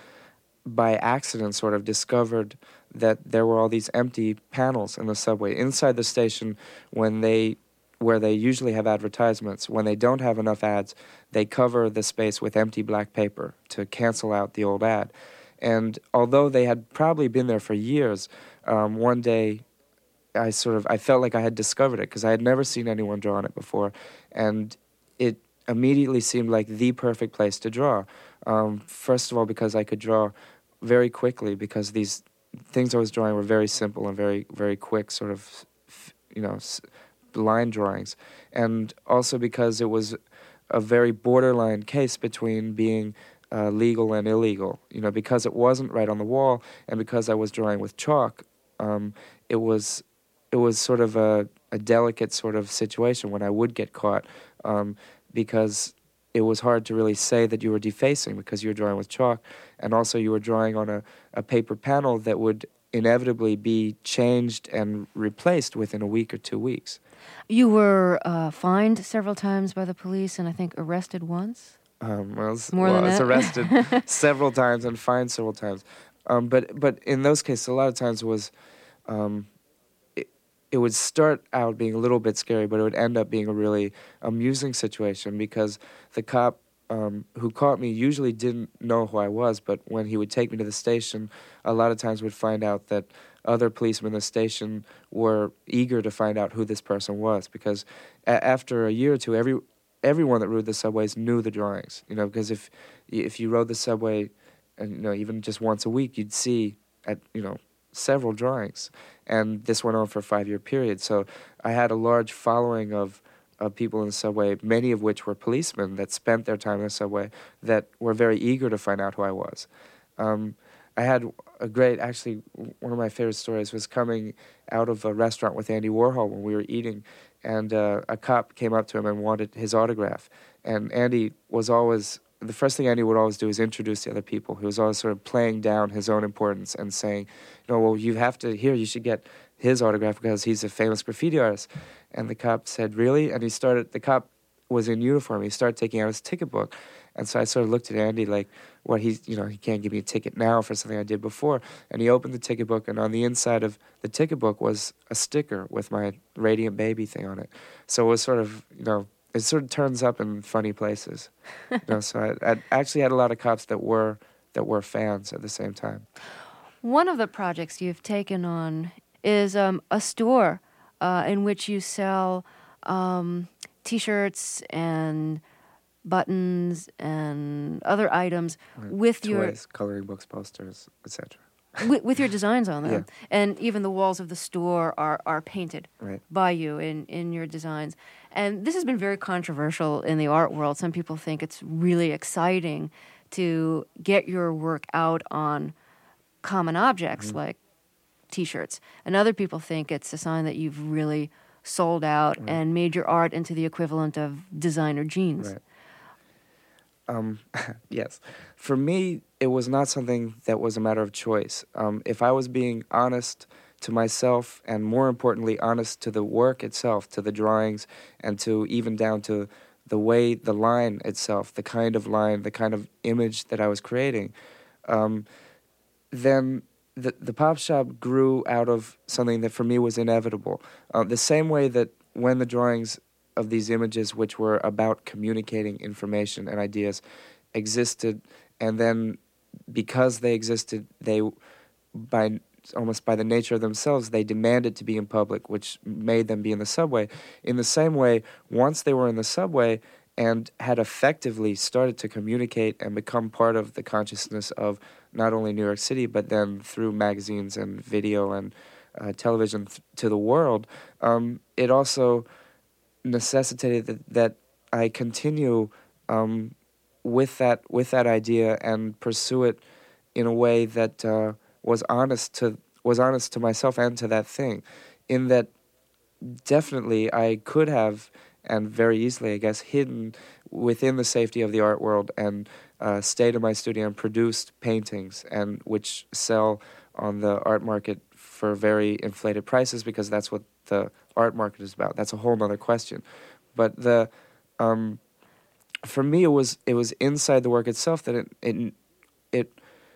by accident, sort of discovered that there were all these empty panels in the subway inside the station when they. Where they usually have advertisements. When they don't have enough ads, they cover the space with empty black paper to cancel out the old ad. And although they had probably been there for years, um, one day I sort of I felt like I had discovered it because I had never seen anyone draw on it before, and it immediately seemed like the perfect place to draw. Um, first of all, because I could draw very quickly because these things I was drawing were very simple and very very quick, sort of, you know, line drawings, and also because it was a very borderline case between being uh, legal and illegal. You know, because it wasn't right on the wall, and because I was drawing with chalk, um, it was it was sort of a, a delicate sort of situation when I would get caught, um, because it was hard to really say that you were defacing because you were drawing with chalk, and also you were drawing on a, a paper panel that would inevitably be changed and replaced within a week or two weeks. You were uh, fined several times by the police and I think arrested once? Um, well, I was, More well, than I was that? arrested several times and fined several times. Um, but but in those cases, a lot of times it was, um, it, it would start out being a little bit scary, but it would end up being a really amusing situation because the cop um, who caught me usually didn't know who I was, but when he would take me to the station, a lot of times would find out that other policemen in the station were eager to find out who this person was because a- after a year or two, every everyone that rode the subways knew the drawings. You know, because if if you rode the subway, and you know even just once a week, you'd see at you know several drawings, and this went on for a five-year period. So I had a large following of of people in the subway, many of which were policemen that spent their time in the subway that were very eager to find out who I was. Um, I had a great, actually, one of my favorite stories was coming out of a restaurant with Andy Warhol when we were eating, and uh, a cop came up to him and wanted his autograph. And Andy was always, the first thing Andy would always do is introduce the other people. He was always sort of playing down his own importance and saying, you know, well, you have to, here, you should get his autograph because he's a famous graffiti artist. And the cop said, really? And he started, the cop was in uniform. He started taking out his ticket book. And so I sort of looked at Andy like, what he's, you know, he can't give me a ticket now for something I did before. And he opened the ticket book, and on the inside of the ticket book was a sticker with my Radiant Baby thing on it. So it was sort of, you know, it sort of turns up in funny places. You know, so I, I actually had a lot of cops that were that were fans at the same time. One of the projects you've taken on is um, a store uh, in which you sell um, T-shirts and buttons and other items Right. with Toys, your coloring books, posters, et cetera. with, with your designs on them, Yeah. and even the walls of the store are, are painted Right. by you in, in your designs. And this has been very controversial in the art world. Some people think it's really exciting to get your work out on common objects Mm-hmm. like T-shirts, and other people think it's a sign that you've really sold out Right. and made your art into the equivalent of designer jeans. Right. Um, yes. For me, it was not something that was a matter of choice. Um, if I was being honest to myself, and more importantly, honest to the work itself, to the drawings, and to even down to the way the line itself, the kind of line, the kind of image that I was creating, um, then the the pop shop grew out of something that for me was inevitable. Uh, the same way that when the drawings of these images, which were about communicating information and ideas, existed, and then because they existed, they by almost by the nature of themselves, they demanded to be in public, which made them be in the subway. In the same way, once they were in the subway and had effectively started to communicate and become part of the consciousness of not only New York City, but then through magazines and video and uh, television th- to the world, um, it also necessitated that, that I continue um, with that with that idea and pursue it in a way that uh, was honest to was honest to myself and to that thing. In that, definitely I could have, and very easily, I guess, hidden within the safety of the art world and uh, stayed in my studio and produced paintings, and which sell on the art market for very inflated prices, because that's what the art market is about. That's a whole other question. But the um, for me, it was it was inside the work itself that it it it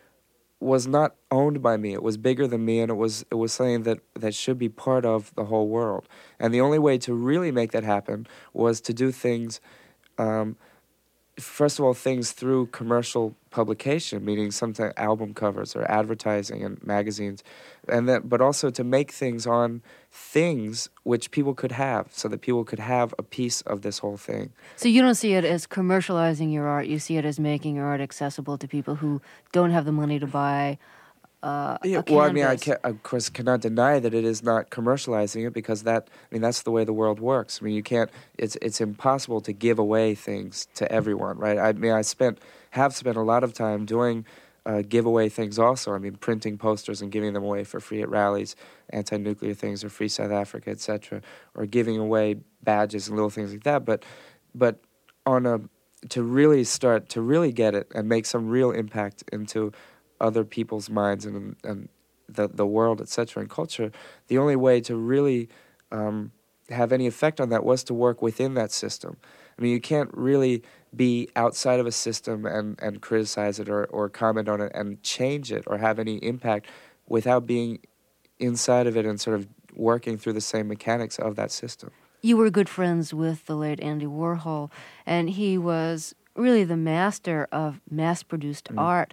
was not owned by me. It was bigger than me, and it was it was something that, that should be part of the whole world. And the only way to really make that happen was to do things, um, first of all, things through commercial publication, meaning sometimes album covers or advertising and magazines, and then but also to make things on things which people could have, so that people could have a piece of this whole thing. So you don't see it as commercializing your art. You see it as making your art accessible to people who don't have the money to buy uh, Yeah, a well, I mean, I canvas. ca- of course cannot deny that it is not commercializing it, because that, I mean, that's the way the world works. I mean, you can't. It's it's impossible to give away things to everyone, right? I mean, I spent have spent a lot of time doing uh, giveaway things also. I mean, printing posters and giving them away for free at rallies, anti-nuclear things, or Free South Africa, et cetera, or giving away badges and little things like that. But but on a to really start to really get it and make some real impact into other people's minds and and the the world, et cetera, and culture, the only way to really um, have any effect on that was to work within that system. I mean, you can't really be outside of a system and, and criticize it or, or comment on it and change it or have any impact without being inside of it and sort of working through the same mechanics of that system. You were good friends with the late Andy Warhol, and he was really the master of mass-produced Mm. art.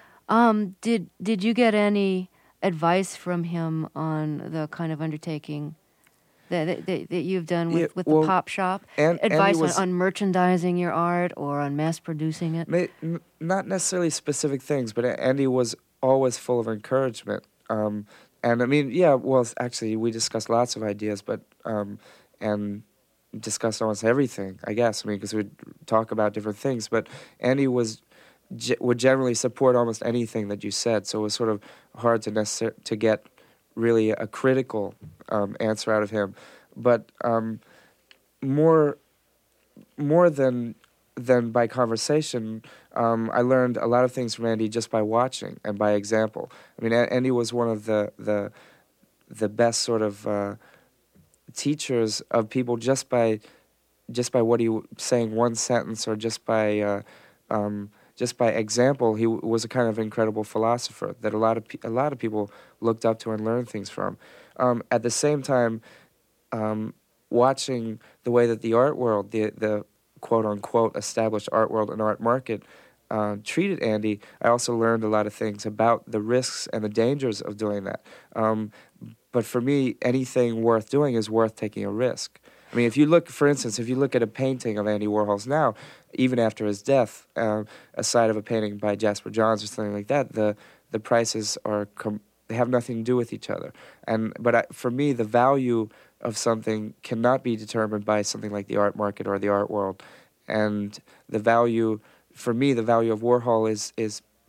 Um, did did you get any advice from him on the kind of undertaking that that, that, that you've done with, Yeah, with well, the pop shop? and- Andy advice was- on, on merchandising your art or on mass-producing it? May, n- not necessarily specific things, but Andy was always full of encouragement. Um, and I mean, yeah, well, actually, we discussed lots of ideas, but um, and discussed almost everything, I guess. I mean, because we'd talk about different things, but Andy was ge- would generally support almost anything that you said. So it was sort of hard to necessar- to get really a critical um, answer out of him. But um, more more than than by conversation, um, I learned a lot of things from Andy just by watching and by example. I mean, A- Andy was one of the the the best sort of uh, teachers of people just by just by what he w- saying one sentence or just by uh, um, just by example. He w- was a kind of incredible philosopher that a lot of pe- a lot of people looked up to and learned things from. Um, at the same time, um, watching the way that the art world, the the quote unquote established art world and art market uh, treated Andy, I also learned a lot of things about the risks and the dangers of doing that. Um, but for me, anything worth doing is worth taking a risk. I mean, if you look, for instance, if you look at a painting of Andy Warhol's now, even after his death, uh, aside of a painting by Jasper Johns or something like that, the the prices are com- they have nothing to do with each other. And but I, for me, the value of something cannot be determined by something like the art market or the art world. And the value, for me, the value of Warhol is is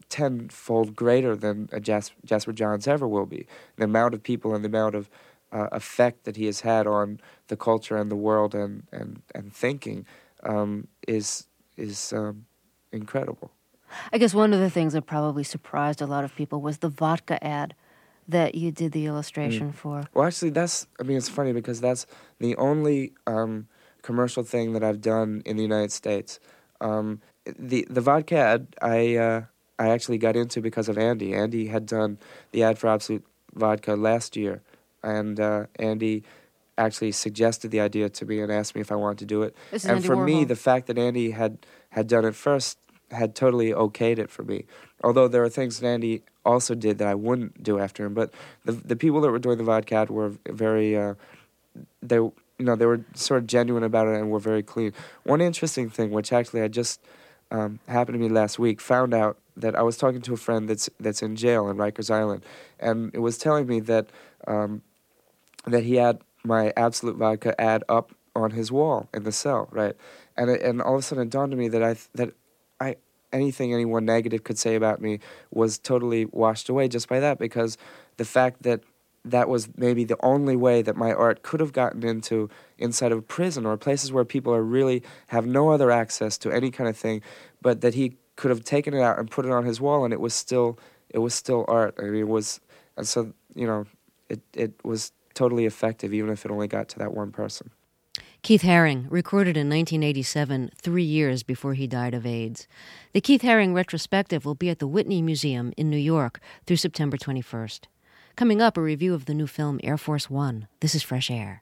tenfold greater than a Jas- Jasper Johns ever will be. The amount of people and the amount of uh, effect that he has had on the culture and the world and and and thinking um, is is um, incredible. I guess one of the things that probably surprised a lot of people was the vodka ad that you did the illustration mm. for. Well, actually, that's, I mean, it's funny because that's the only um, commercial thing that I've done in the United States. Um, the the vodka ad, I, uh, I actually got into because of Andy. Andy had done the ad for Absolut Vodka last year, and uh, Andy actually suggested the idea to me and asked me if I wanted to do it. This is and Andy for Warhol. me, the fact that Andy had, had done it first had totally okayed it for me. Although there are things that Andy also did that I wouldn't do after him. But the the people that were doing the vodka ad were very, uh, they you know they were sort of genuine about it and were very clean. One interesting thing, which actually I just um, happened to me last week, found out that I was talking to a friend that's that's in jail in Rikers Island, and it was telling me that um, that he had my Absolut Vodka ad up on his wall in the cell, right? And it, and all of a sudden it dawned on me that I that I anything anyone negative could say about me was totally washed away just by that, because the fact that that was maybe the only way that my art could have gotten into inside of a prison or places where people are really have no other access to any kind of thing, but that he could have taken it out and put it on his wall and it was still it was still art. I mean, it was, and so, you know, it it was totally effective even if it only got to that one person. Keith Haring, recorded in nineteen eighty-seven, three years before he died of AIDS. The Keith Haring retrospective will be at the Whitney Museum in New York through September twenty-first. Coming up, a review of the new film Air Force One. This is Fresh Air.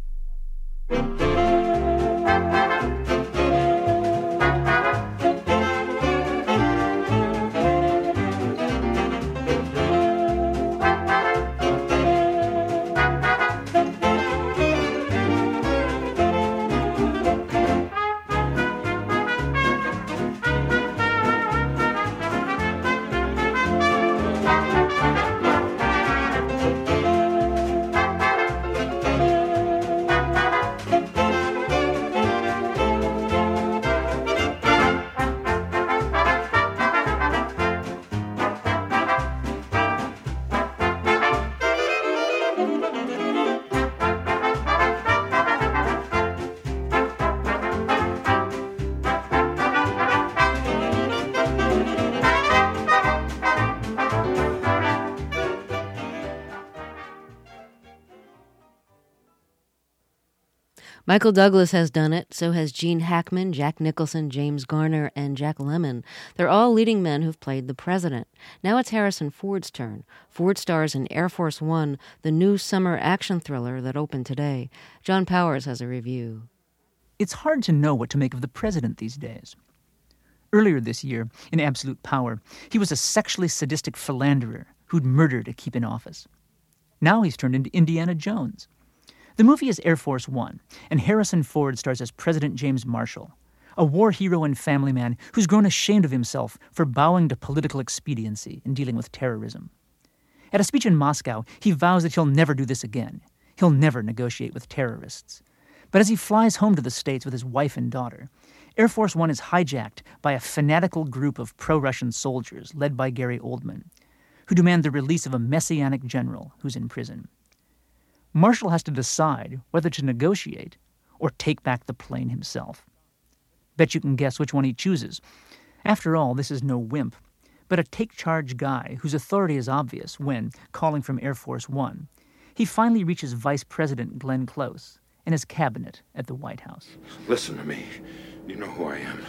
Michael Douglas has done it, so has Gene Hackman, Jack Nicholson, James Garner, and Jack Lemmon. They're all leading men who've played the president. Now it's Harrison Ford's turn. Ford stars in Air Force One, the new summer action thriller that opened today. John Powers has a review. It's hard to know what to make of the president these days. Earlier this year, in Absolute Power, he was a sexually sadistic philanderer who'd murder to keep in office. Now he's turned into Indiana Jones. The movie is Air Force One, and Harrison Ford stars as President James Marshall, a war hero and family man who's grown ashamed of himself for bowing to political expediency in dealing with terrorism. At a speech in Moscow, he vows that he'll never do this again. He'll never negotiate with terrorists. But as he flies home to the States with his wife and daughter, Air Force One is hijacked by a fanatical group of pro-Russian soldiers led by Gary Oldman, who demand the release of a messianic general who's in prison. Marshall has to decide whether to negotiate or take back the plane himself. Bet you can guess which one he chooses. After all, this is no wimp, but a take-charge guy whose authority is obvious when, calling from Air Force One, he finally reaches Vice President Glenn Close and his cabinet at the White House. Listen to me. You know who I am.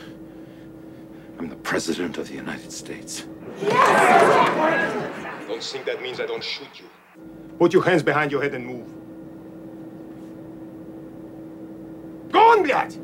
I'm the President of the United States. Yes! Don't think that means I don't shoot you. Put your hands behind your head and move. Go on, блядь!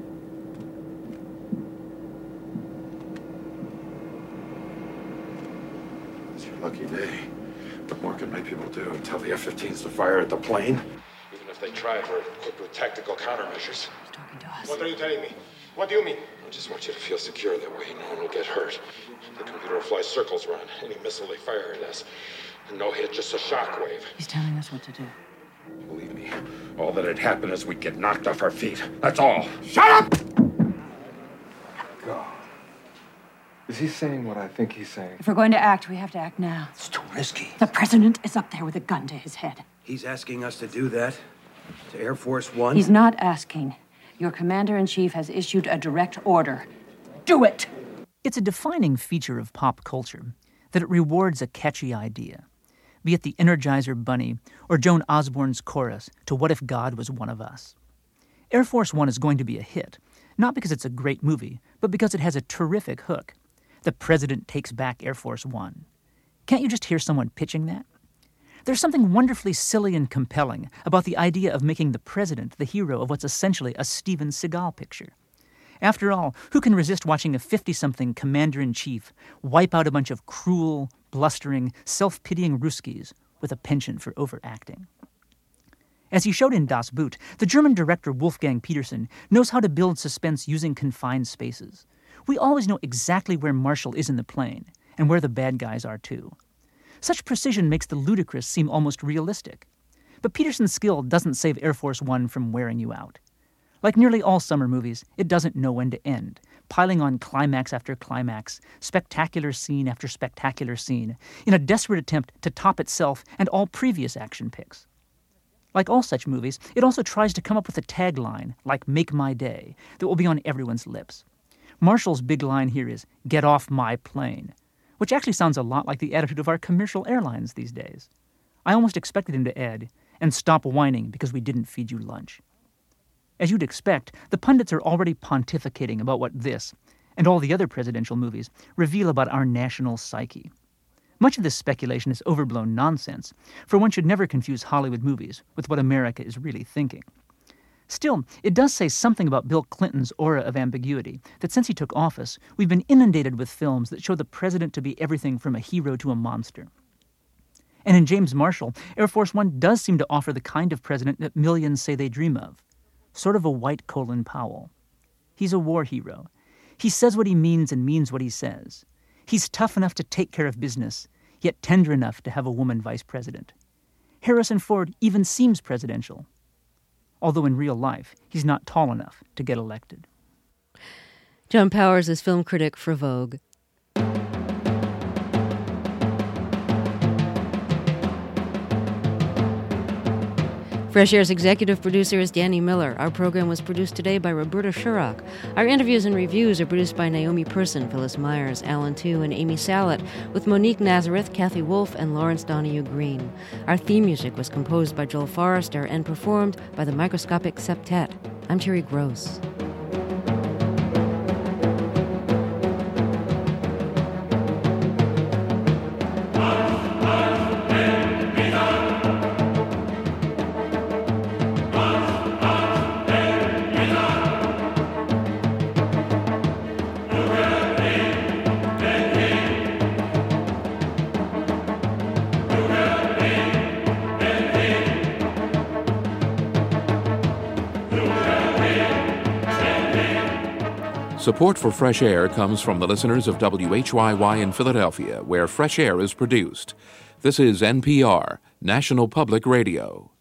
It's your lucky day. What more can my people do? Tell the F fifteens to fire at the plane? Even if they try, we're equipped with tactical countermeasures. He's talking to us. What are you telling me? What do you mean? I just want you to feel secure that way. No one will get hurt. The computer will fly circles around any missile they fire at us. No hit, just a shockwave. He's telling us what to do. Believe me, all that'd happen is we'd get knocked off our feet. That's all. Shut up! God. Is he saying what I think he's saying? If we're going to act, we have to act now. It's too risky. The president is up there with a gun to his head. He's asking us to do that? To Air Force One? He's not asking. Your commander-in-chief has issued a direct order. Do it! It's a defining feature of pop culture that it rewards a catchy idea, be it the Energizer Bunny or Joan Osborne's chorus to What If God Was One of Us. Air Force One is going to be a hit, not because it's a great movie, but because it has a terrific hook. The president takes back Air Force One. Can't you just hear someone pitching that? There's something wonderfully silly and compelling about the idea of making the president the hero of what's essentially a Steven Seagal picture. After all, who can resist watching a fifty-something commander-in-chief wipe out a bunch of cruel, blustering, self-pitying Ruskies with a penchant for overacting? As he showed in Das Boot, the German director Wolfgang Petersen knows how to build suspense using confined spaces. We always know exactly where Marshall is in the plane, and where the bad guys are too. Such precision makes the ludicrous seem almost realistic. But Petersen's skill doesn't save Air Force One from wearing you out. Like nearly all summer movies, it doesn't know when to end, piling on climax after climax, spectacular scene after spectacular scene, in a desperate attempt to top itself and all previous action picks. Like all such movies, it also tries to come up with a tagline, like Make My Day, that will be on everyone's lips. Marshall's big line here is, "Get off my plane," which actually sounds a lot like the attitude of our commercial airlines these days. I almost expected him to add, "And stop whining because we didn't feed you lunch." As you'd expect, the pundits are already pontificating about what this, and all the other presidential movies, reveal about our national psyche. Much of this speculation is overblown nonsense, for one should never confuse Hollywood movies with what America is really thinking. Still, it does say something about Bill Clinton's aura of ambiguity, that since he took office, we've been inundated with films that show the president to be everything from a hero to a monster. And in James Marshall, Air Force One does seem to offer the kind of president that millions say they dream of. Sort of a white Colin Powell. He's a war hero. He says what he means and means what he says. He's tough enough to take care of business, yet tender enough to have a woman vice president. Harrison Ford even seems presidential, although in real life, he's not tall enough to get elected. John Powers is film critic for Vogue. Fresh Air's executive producer is Danny Miller. Our program was produced today by Roberta Shurock. Our interviews and reviews are produced by Naomi Person, Phyllis Myers, Alan Tu, and Amy Salet, with Monique Nazareth, Kathy Wolf, and Lawrence Donahue Green. Our theme music was composed by Joel Forrester and performed by the Microscopic Septet. I'm Terry Gross. Support for Fresh Air comes from the listeners of W H Y Y in Philadelphia, where Fresh Air is produced. This is N P R, National Public Radio.